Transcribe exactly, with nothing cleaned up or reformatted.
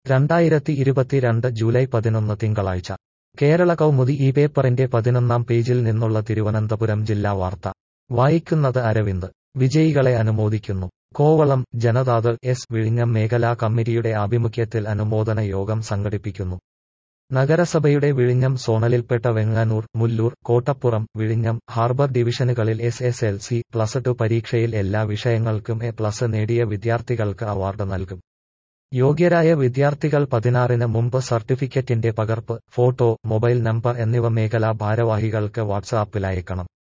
രണ്ടായിരത്തി ഇരുപത്തിരണ്ട് ജൂലൈ പതിനൊന്ന് തിങ്കളാഴ്ച കേരള കൗമുദി ഈ പേപ്പറിന്റെ പതിനൊന്നാം പേജിൽ നിന്നുള്ള തിരുവനന്തപുരം ജില്ലാ വാർത്ത വായിക്കുന്നത് അരവിന്ദ്. വിജയികളെ അനുമോദിക്കുന്നു. കോവളം ജനതാദൾ എസ് വിഴിഞ്ഞം മേഖലാ കമ്മിറ്റിയുടെ ആഭിമുഖ്യത്തിൽ അനുമോദന യോഗം സംഘടിപ്പിക്കുന്നു. നഗരസഭയുടെ വിഴിഞ്ഞം സോണലിൽപ്പെട്ട വെങ്ങാനൂർ, മുല്ലൂർ, കോട്ടപ്പുറം, വിഴിഞ്ഞം, ഹാർബർ ഡിവിഷനുകളിൽ S S L C plus two പരീക്ഷയിൽ എല്ലാ വിഷയങ്ങൾക്കും എ പ്ലസ് നേടിയ വിദ്യാർത്ഥികൾക്ക് അവാർഡ് നൽകും. യോഗ്യരായ വിദ്യാർത്ഥികൾ പതിനാറിന് മുമ്പ് സർട്ടിഫിക്കറ്റിന്റെ പകർപ്പ്, ഫോട്ടോ, മൊബൈൽ നമ്പർ എന്നിവ മേഖലാ ഭാരവാഹികൾക്ക് വാട്സാപ്പിൽ അയക്കണം.